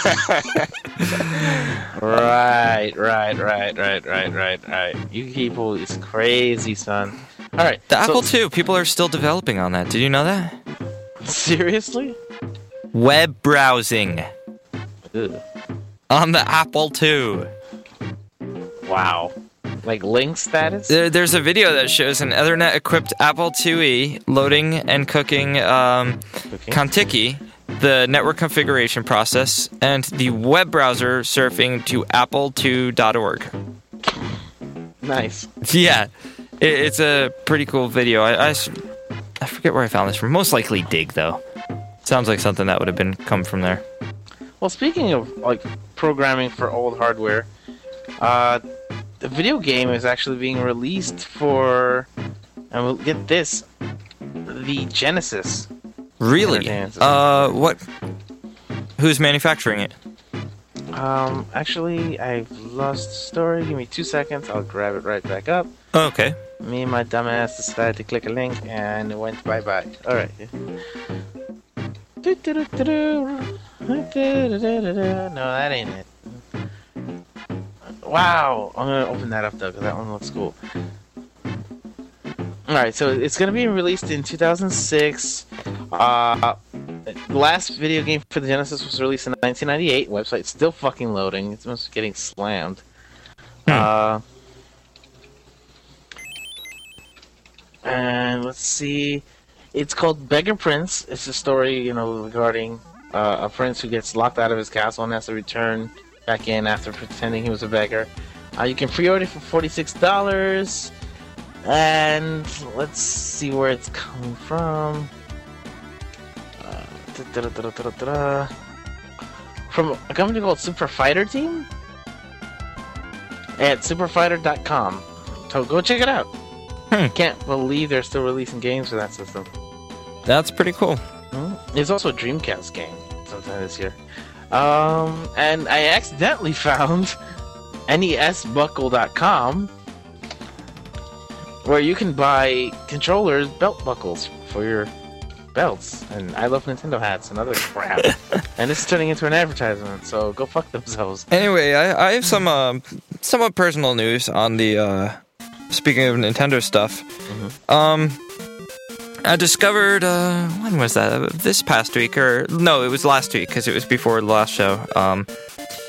Right, right, right, right, right, right, right. You people is crazy, son. All right. the so- Apple two, people are still developing on that. Did you know that? Seriously? Web browsing Ugh. on the Apple two. Wow. Like link status? There, there's a video that shows an Ethernet-equipped Apple two E loading and cooking um, Okay. Contiki, the network configuration process, and the web browser surfing to apple two dot org. Nice. Yeah, it, it's a pretty cool video. I, I s- I forget where I found this from. Most likely Dig, though. Sounds like something that would have been come from there. Well, speaking of like programming for old hardware, uh, the video game is actually being released for, and we'll get this, the Genesis. Really? Entertainment system. Uh, what? Who's manufacturing it? Um, actually, I've lost the story. Give me two seconds. I'll grab it right back up. Oh, okay. Me and my dumbass decided to click a link, and it went bye bye. All right. No, that ain't it. Wow, I'm gonna open that up though, because that one looks cool. All right, so it's gonna be released in two thousand six. Uh, the last video game for the Genesis was released in nineteen ninety-eight. Website's still fucking loading. It's almost getting slammed. Uh, and let's see. It's called Beggar Prince. It's a story, you know, regarding uh, a prince who gets locked out of his castle and has to return back in after pretending he was a beggar. Uh, you can pre-order for forty-six dollars. And let's see where it's coming from. Uh, da-da-da-da-da-da. From a company called Super Fighter Team at superfighter dot com. So go check it out. Hmm. Can't believe they're still releasing games for that system. That's pretty cool. Hmm. There's also a Dreamcast game sometime this year. Um, and I accidentally found N E S buckle dot com, where you can buy controllers, belt buckles for your belts, and I Love Nintendo hats and other crap. And this is turning into an advertisement, so go fuck themselves. Anyway, I, I have some uh, somewhat personal news on the. Uh, speaking of Nintendo stuff, um, I discovered uh, when was that? This past week, or no, it was last week because it was before the last show. Um,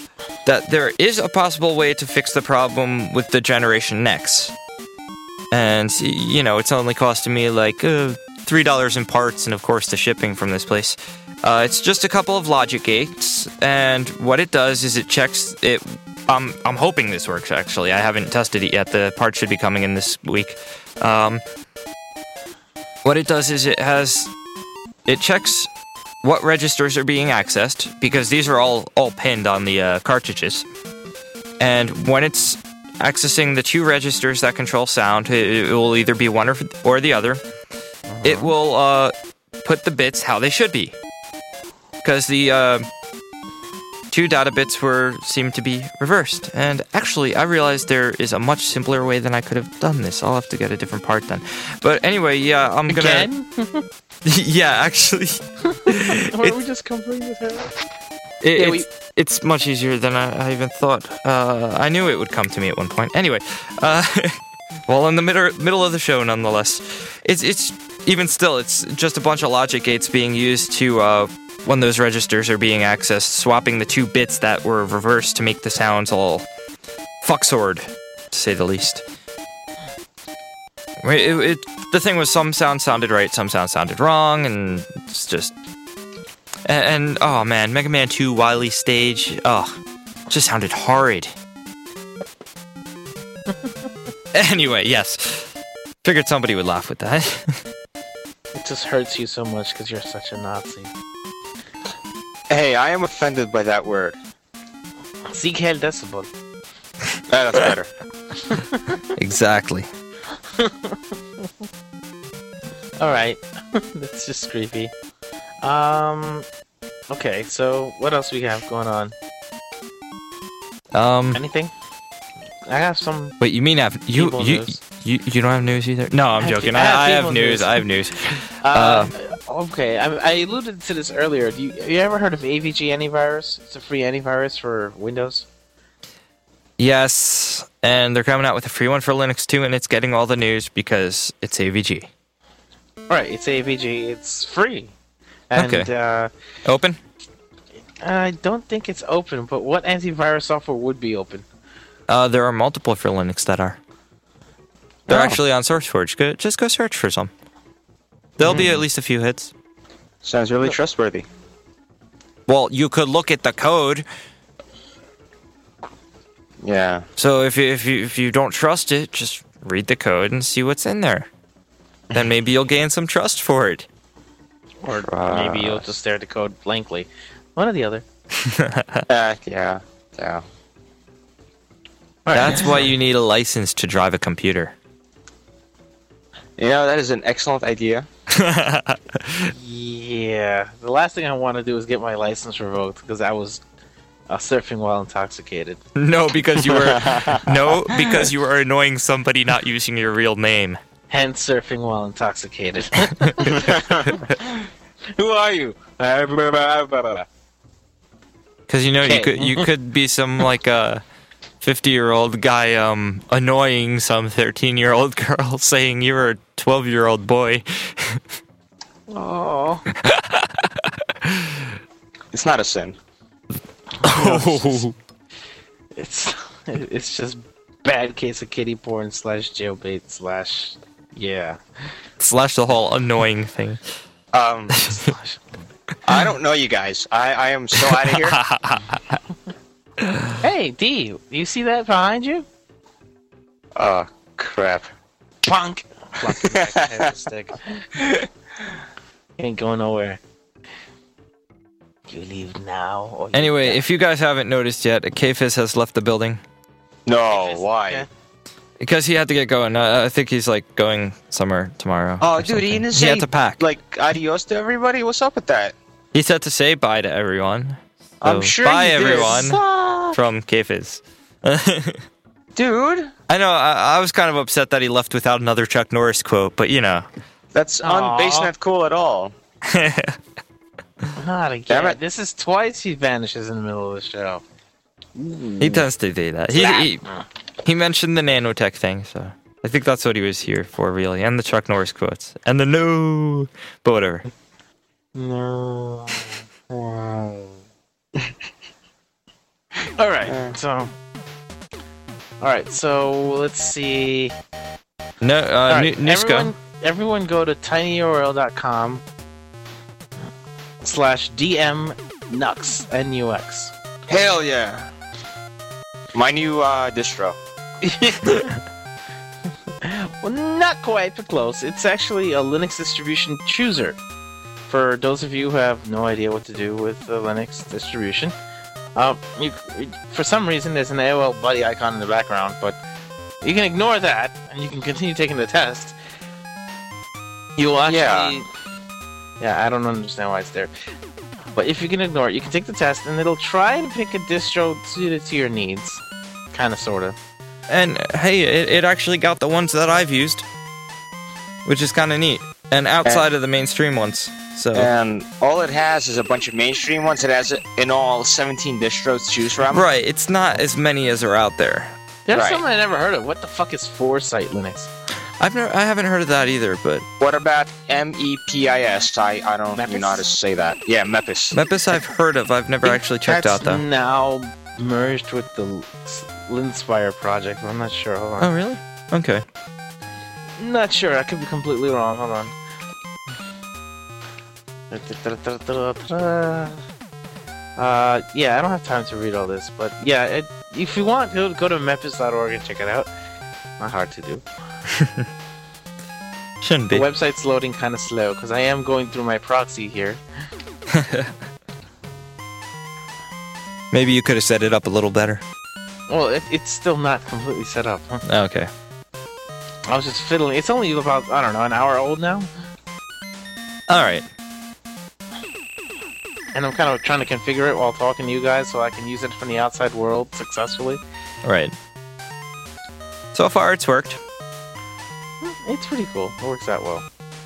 that there is a possible way to fix the problem with the Generation Next. And, you know, it's only costing me like uh, three dollars in parts and, of course, the shipping from this place. Uh, it's just a couple of logic gates, and what it does is it checks it. Um, I'm hoping this works, actually. I haven't tested it yet. The part should be coming in this week. Um, what it does is it has... It checks what registers are being accessed, because these are all, all pinned on the uh, cartridges. And when it's accessing the two registers that control sound, it, it will either be one or, or the other. Uh-huh. It will uh, put the bits how they should be. Because the uh, two data bits were seemed to be reversed. And actually, I realized there is a much simpler way than I could have done this. I'll have to get a different part then. But anyway, yeah, I'm gonna... Again? Yeah, actually. Why don't we just complete this out? It, Yeah, it's, we- it's much easier than I, I even thought. Uh, I knew it would come to me at one point. Anyway, uh, well, in the middle middle of the show, nonetheless, it's it's even still, it's just a bunch of logic gates being used to uh, when those registers are being accessed, swapping the two bits that were reversed to make the sounds all fucksored, to say the least. It, it, it, the thing was, some sounds sounded right, some sounds sounded wrong, and it's just... And, and oh man, Mega Man two Wily stage, oh, just sounded horrid. Anyway, yes. Figured somebody would laugh with that. It just hurts you so much because you're such a Nazi. Hey, I am offended by that word. Sieg Heil Decibel. Ah, that's better. Exactly. Alright. That's just creepy. Um... Okay, so what else we have going on? Um, Anything? I have some... wait, you mean have you Evil you, news. you you don't have news either? No, I'm I have joking. e- I, I have I have evil news. news. I have news. Uh, okay, I, I alluded to this earlier. Do you, have you ever heard of A V G Antivirus? It's a free antivirus for Windows. Yes, and they're coming out with a free one for Linux too, and it's getting all the news because it's A V G. Right, it's A V G. It's free. And, Okay. uh, Open? I don't think it's open, but what antivirus software would be open? Uh, there are multiple for Linux that are. They're Oh. actually on SourceForge. Go, just go search for some. There'll be at least a few hits. Sounds really trustworthy. Well, you could look at the code. Yeah. So if you, if you if you don't trust it, just read the code and see what's in there. Then maybe you'll gain some trust for it. Or maybe you'll just stare at the code blankly. One or the other. Uh, yeah. Yeah. That's why you need a license to drive a computer. You know, that is an excellent idea. Yeah. The last thing I want to do is get my license revoked because I was uh, surfing while intoxicated. No, because you were no, because you were annoying somebody not using your real name. Hence surfing while intoxicated. Who are you? Because you know you Okay. could you could be some like a fifty-year-old guy um annoying some thirteen-year-old girl saying you were a twelve-year-old boy. Oh. It's not a sin. Oh. It's it's just bad case of kitty porn slash jailbait slash yeah. Slash the whole annoying thing. Um, I don't know you guys. I, I am so out of here. Hey D, you see that behind you? Oh, crap. Punk. Pluck it back and have the stick. Ain't going nowhere. You leave now or you Anyway, die. if you guys haven't noticed yet, K-Fizz has left the building. No, why? Yeah. Because he had to get going. Uh, I think he's like going somewhere tomorrow. Oh, or dude, he something. didn't He say, had to pack. like, adios to everybody? What's up with that? He said to say bye to everyone. I'm So, sure bye he did. everyone from K-Fizz. Dude, I know, I, I was kind of upset that he left without another Chuck Norris quote, but you know. that's Aw. unbased not cool at all. Not again. Damn it. This is twice he vanishes in the middle of the show. He tends to do that. He, he, he mentioned the nanotech thing, so I think that's what he was here for, really. And the Chuck Norris quotes. And the no, but whatever. No. All right, so. All right, so let's see. No, uh, All right, Nu- Nusko. everyone, everyone go to tinyurl.com slash dmnux, N U X. Hell yeah. My new uh, distro. Well, not quite, but close. It's actually a Linux distribution chooser. For those of you who have no idea what to do with the Linux distribution, um, you, for some reason there's an A O L buddy icon in the background, but you can ignore that and you can continue taking the test. You will actually... Yeah. Yeah, I don't understand why it's there. But if you can ignore it, you can take the test and it'll try and pick a distro suited to your needs. Kind of, sort of. And hey, it, it actually got the ones that I've used, which is kind of neat. And outside of the mainstream ones. So And all it has is a bunch of mainstream ones. It has, in all, seventeen distros to choose from. right, it's not as many as are out there. There's Right. something I never heard of. What the fuck is Foresight Linux? I've never, I haven't heard of that either. But What about M E P I S? I, I don't Mepis? even know how to say that. Yeah, Mepis. Mepis I've heard of. I've never actually checked That's out though. now merged with the Linspire project. I'm not sure. Hold on. Oh really? Okay. Not sure. I could be completely wrong. Hold on. Uh, yeah, I don't have time to read all this, but yeah, it, if you want, go, go to mepis dot org and check it out. Not hard to do. Shouldn't The be. website's loading kind of slow because I am going through my proxy here. Maybe you could have set it up a little better. Well, it, it's still not completely set up. Huh? Okay. I was just fiddling. It's only about, I don't know, an hour old now. All right. And I'm kind of trying to configure it while talking to you guys so I can use it from the outside world successfully. All right. So far, it's worked. It's pretty cool. It works out well.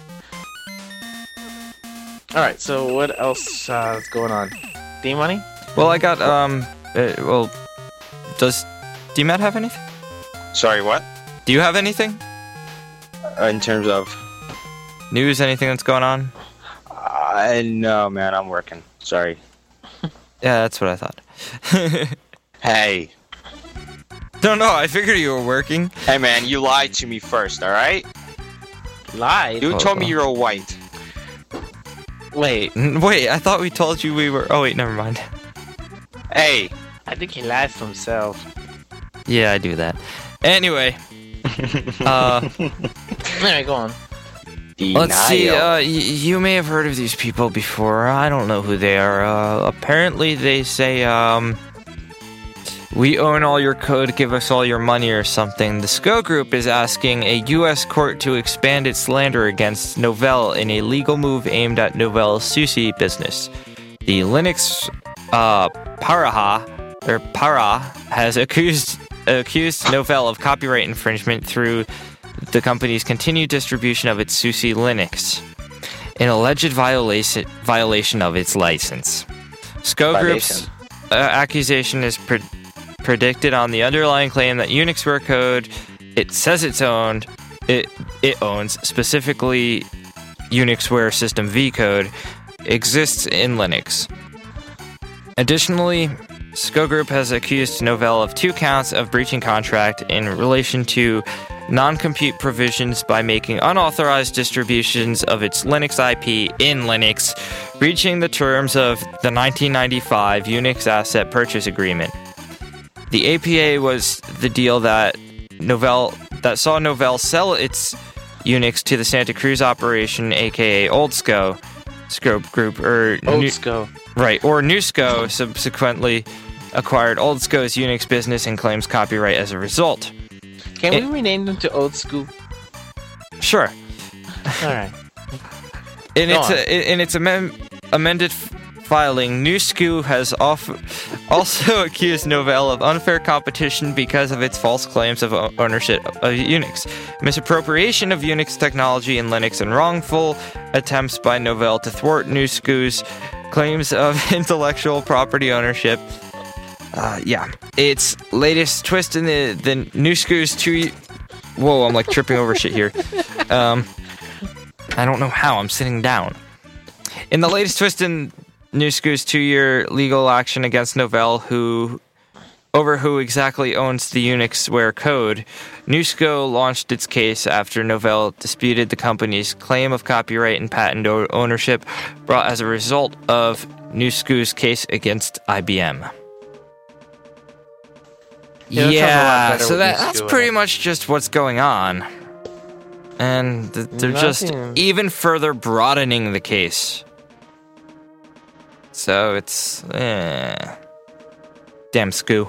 Alright, so what else uh, is going on? D-Money? Well, I got um. Uh, well, does D M A T have anything? Sorry, what? Do you have anything? Uh, in terms of... News? Anything that's going on? Uh, no, man, I'm working. Sorry. Yeah, that's what I thought. Hey. Don't know. I figured you were working. Hey, man, you lied to me first, alright? Lied? You Oh, told me oh. you're a white. Wait, N- Wait, I thought we told you we were. Oh wait, never mind. Hey. I think he lies to himself. Yeah, I do that. Anyway, uh, Anyway, go on. let's see. Denial. Uh, y- you may have heard of these people before. I don't know who they are. Uh, apparently, they say, um, we own all your code, give us all your money or something. The SCO Group is asking a U S court to expand its slander against Novell in a legal move aimed at Novell's SUSE business. The Linux, uh, Paraha, or Para, has accused accused Novell of copyright infringement through the company's continued distribution of its SUSE Linux, an alleged violation violation of its license. SCO Group's uh, accusation is pre- predicted on the underlying claim that Unixware code it says it's owned it it owns, specifically Unixware System V code, exists in Linux. Additionally, SCO Group has accused Novell of two counts of breaching contract in relation to non-compete provisions by making unauthorized distributions of its Linux I P in Linux, breaching the terms of the nineteen ninety-five Unix Asset Purchase Agreement. The A P A was the deal that Novell that saw Novell sell its Unix to the Santa Cruz operation, aka Old SCO, SCO Group, or Old New- SCO. Right, or NewSCO subsequently acquired Old SCO's Unix business and claims copyright as a result. Can It- we rename them to Old School? Sure. Alright. In Go its, on. uh, in its amend- amended f- filing, NewSCO has off- also accused Novell of unfair competition because of its false claims of o- ownership of Unix, misappropriation of Unix technology in Linux, and wrongful attempts by Novell to thwart NewSCO's claims of intellectual property ownership. Uh, yeah, its latest twist in the the NewSCO's two. Whoa, I'm like tripping over shit here. Um, I don't know how. I'm sitting down. In the latest twist in NewSCO's two-year legal action against Novell, who over who exactly owns the Unixware code, Nusco launched its case after Novell disputed the company's claim of copyright and patent o- ownership brought as a result of Nusco's case against I B M. Yeah, Yeah, that sounds a lot better so with that, Nusco that's in pretty it. much just what's going on. And th- they're just Nothing. even further broadening the case. So it's... Eh. Damn Scoo.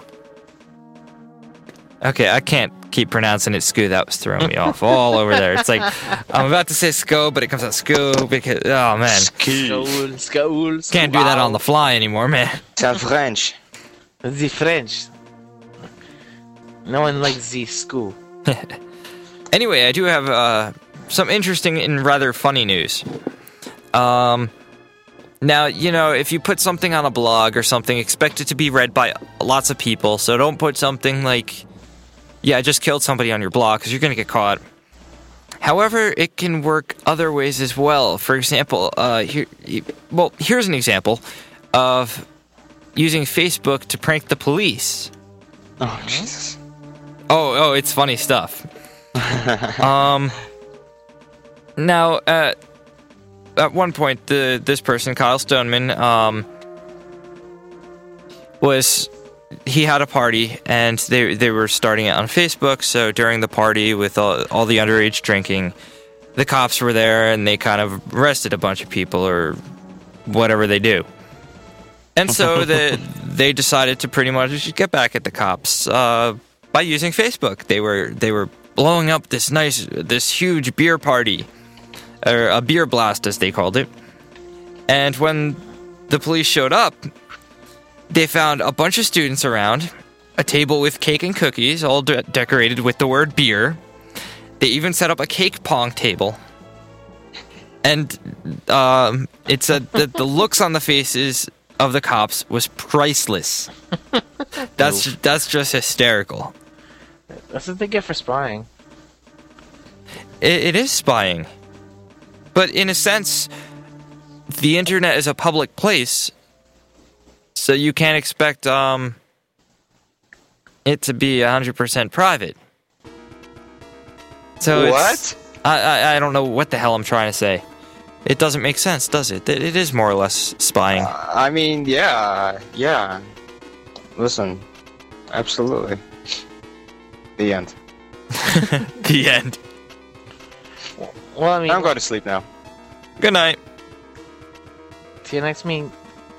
Okay, I can't keep pronouncing it Scoo. That was throwing me off all over there. It's like, I'm about to say Sco, but it comes out Scoo because... Oh, man. School, school, Can't do that on the fly anymore, man. Sounds French. The French. No one likes the school. Anyway, I do have uh, some interesting and rather funny news. Um, now, you know, if you put something on a blog or something, expect it to be read by lots of people. So don't put something like, yeah, I just killed somebody on your blog, because you're going to get caught. However, it can work other ways as well. For example, uh, here, well, here's an example of using Facebook to prank the police. Oh, Jesus. Oh, oh, it's funny stuff. um, now, at, at one point, the this person, Kyle Stoneman, um, was he had a party and they they were starting it on Facebook. So during the party, with all, all the underage drinking, the cops were there and they kind of arrested a bunch of people or whatever they do. And so the, they decided to pretty much get back at the cops uh, by using Facebook. They were they were blowing up this nice, this huge beer party, or a beer blast as they called it. And when the police showed up, they found a bunch of students around, a table with cake and cookies, all de- decorated with the word beer. They even set up a cake pong table. And um, it said that the looks on the faces of the cops was priceless. That's that's just hysterical. That's what they get for spying. It, it is spying. But in a sense, the internet is a public place, so you can't expect um, it to be one hundred percent private. So it's, What? I, I I don't know what the hell I'm trying to say. It doesn't make sense, does it? It, it is more or less spying. Uh, I mean, yeah, yeah. Listen, absolutely. The end. The end. Well, I mean, I'm going to sleep now. Good night. see you next meet.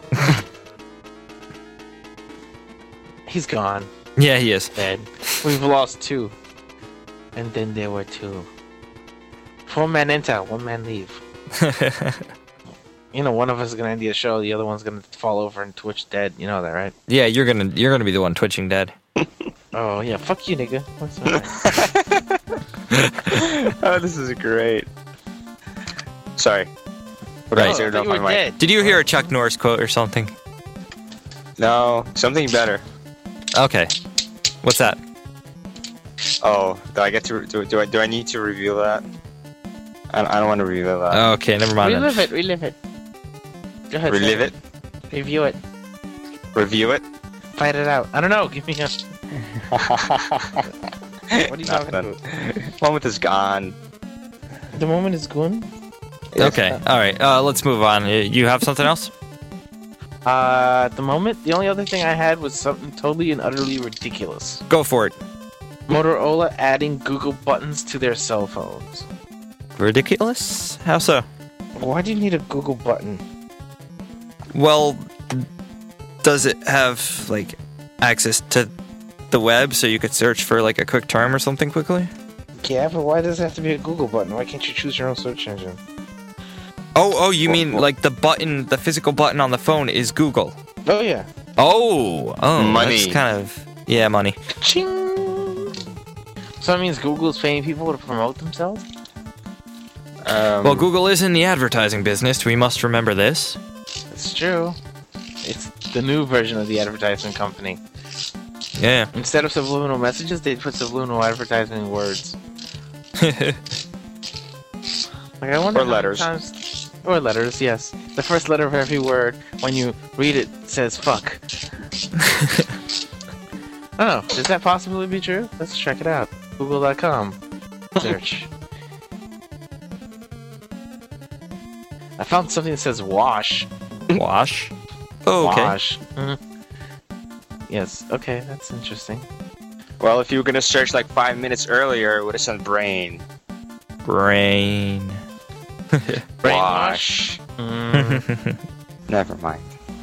He's gone. Yeah, he is. Dead. We've lost two. And then there were two. Four men enter, one man leave. You know, one of us is gonna end the show, the other one's gonna fall over and twitch dead. You know that, right? Yeah, you're gonna you're gonna be the one twitching dead. Oh yeah, fuck you, nigga. What's that? Oh, this is great. Sorry. What Right. else? Oh, I You're thought you not were my- dead. Did you hear a Chuck Norris quote or something? No, something better. Okay. What's that? Oh, do I get to do? Do I do I need to reveal that? I, I don't want to reveal that. Okay, never mind. then. Relive it, relive it. Go ahead. Relive say it, Review it. review it. Fight it out. I don't know. Give me a. What are you talking Nothing. about? Moment is gone. The moment is gone. Okay, all right. Uh, let's move on. Uh, You have something else? Uh, at the moment, the only other thing I had was something totally and utterly ridiculous. Go for it. Motorola adding Google buttons to their cell phones. Ridiculous? How so? Why do you need a Google button? Well, does it have like access to the web so you could search for like a quick term or something quickly? Yeah, but why does it have to be a Google button? Why can't you choose your own search engine? Oh, oh, you mean like the button, the physical button on the phone is Google? Oh yeah. Oh, oh, Money. That's kind of yeah, money. Ching. So that means Google is paying people to promote themselves? Um, Well, Google is in the advertising business. We must remember this. It's true. It's the new version of the advertising company. Yeah. Instead of subliminal messages, they put subliminal advertising words. Like I wonder Or how many letters. times- or letters, yes. The first letter of every word, when you read it, says fuck. Oh, does that possibly be true? Let's check it out. Google dot com. Search. I found something that says wash. Wash. Oh, okay. Wash. Mhm. Yes, okay, that's interesting. Well, if you were gonna search like five minutes earlier, it would have said brain. Brain. Brainwash? Wash. Mm, Never mind.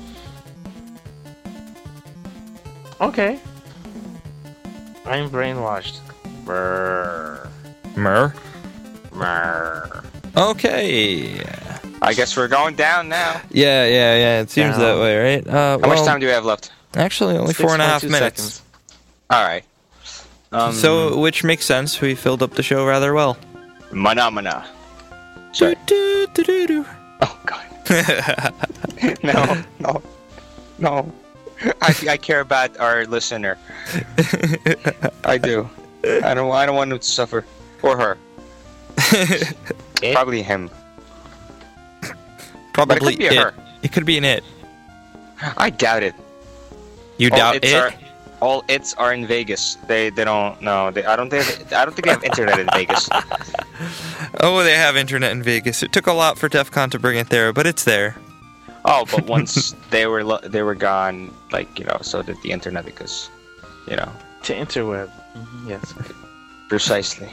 okay. I'm brainwashed. Brrr. Mer. Brr. Okay. I guess we're going down now. Yeah, yeah, yeah. It seems Down. that way, right? Uh, How well, much time do we have left? Actually, only four and a half six point two minutes. seconds. All right. Um, So, which makes sense. We filled up the show rather well. mana mana. Sorry. Do, do, do, do. Oh God. no, no, no. I I care about our listener. I do. I don't. I don't want him to suffer, or her. It? Probably him. Probably But it could be a it. her. It could be an it. I doubt it. You all doubt its it? Are, all its are in Vegas. They they don't. No, they. I don't think. I don't think they have internet in Vegas. Oh, they have internet in Vegas. It took a lot for DEF CON to bring it there, but it's there. Oh, but once they were lo- they were gone, like you know, so did the internet because, you know, To interweb. Mhm, yes. precisely.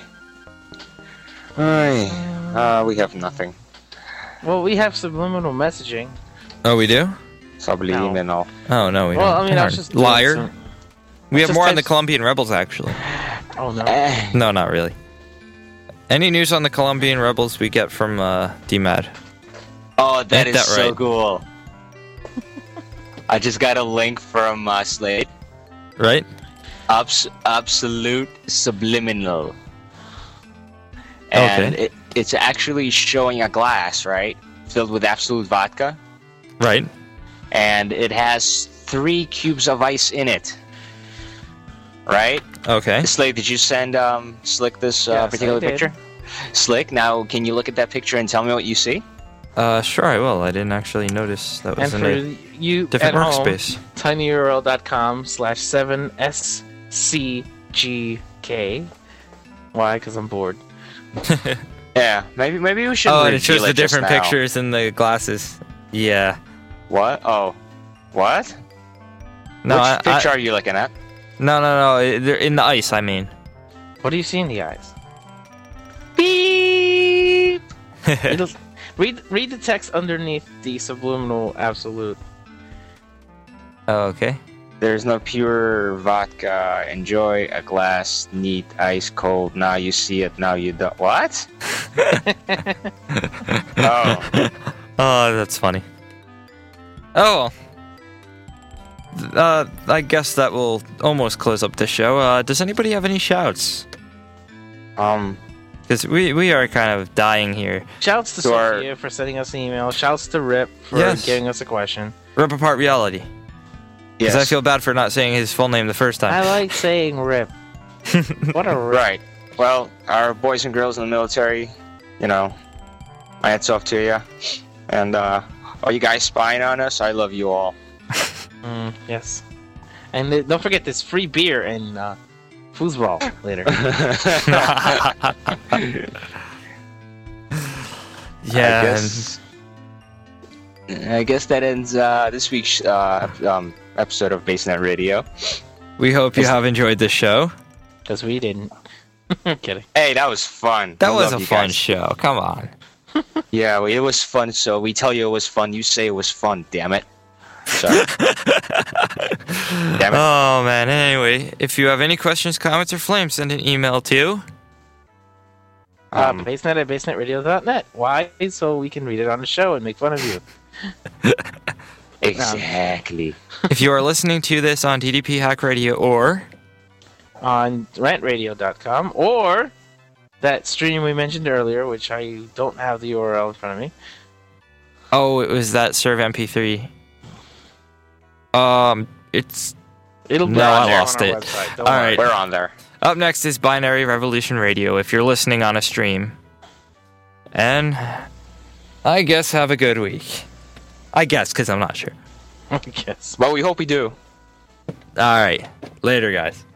Ay, uh, we have nothing. Well, we have subliminal messaging. Oh, we do? Subliminal. Oh, no, we Well, don't. I mean, I Darn. was just doing Liar. some- We have just more on the typed- Colombian rebels, actually. Oh no. Eh. No, not really. Any news on the Colombian rebels we get from uh, D M A D? Oh, that Ain't is that so right? cool. I just got a link from uh, Slade. Right? Abs- absolute subliminal. And Okay. it, it's actually showing a glass, right? Filled with absolute vodka. Right. And it has three cubes of ice in it. Right? Okay. Slick, did you send um, Slick this uh, Yes, I particular did. picture? Slick, now can you look at that picture and tell me what you see? Uh, sure, I will. I didn't actually notice that was And in for a you different at home, workspace. tinyurl.com slash 7scgk. Why? Because I'm bored. Yeah, maybe maybe we should. Oh, and it shows reveal the just different now. pictures in the glasses. Yeah. What? Oh, what? No, Which I, picture I, are you looking at? no, no, no. it- They're in the ice. I mean. What do you see in the eyes? Beep. It'll- read read the text underneath the subliminal absolute. Oh, okay. There's no pure vodka. Enjoy a glass, neat, ice cold. Now you see it. Now you don't. What? Oh, Oh, that's funny. Oh, well. Uh, I guess that will almost close up the show. Uh, does anybody have any shouts? um, Because we, we are kind of dying here. Shouts to To our- Sophia for sending us an email. Shouts to Rip for Yes. giving us a question. Rip apart reality. Because yes. I feel bad for not saying his full name the first I time. like saying Rip. What a Rip. Right. Well, our boys and girls in the military, you know, my hats off to you. And uh, all you guys spying on us, I love you all. Mm, yes. And th- don't forget this free beer and uh, foosball later. Yeah. I guess, I guess that ends uh, this week's uh, um, episode of BaseNet Radio. and we hope you have enjoyed this show. Because we didn't. Kidding. Hey, that was fun. That I was love a you fun guys. show. Come on. Yeah, well, it was fun. So we tell you it was fun. You say it was fun. Damn it. Sorry. Damn it. Oh, man. Anyway, if you have any questions, comments, or flames, send an email to... Uh, Um, basenet at basenetradio dot net. Why? So we can read it on the show and make fun of you. exactly. If you are listening to this on T D P Hack Radio or... On rant radio dot com or that stream we mentioned earlier, which I don't have the U R L in front of me. Oh, it was that Serve M P three. Um, it's... It'll be No, on I there lost on our it. website. Don't All worry. right. We're on there. Up next is Binary Revolution Radio if you're listening on a stream. And I guess have a good week. I guess, because I'm not sure. I guess. Well, we hope we do. All right. Later, guys.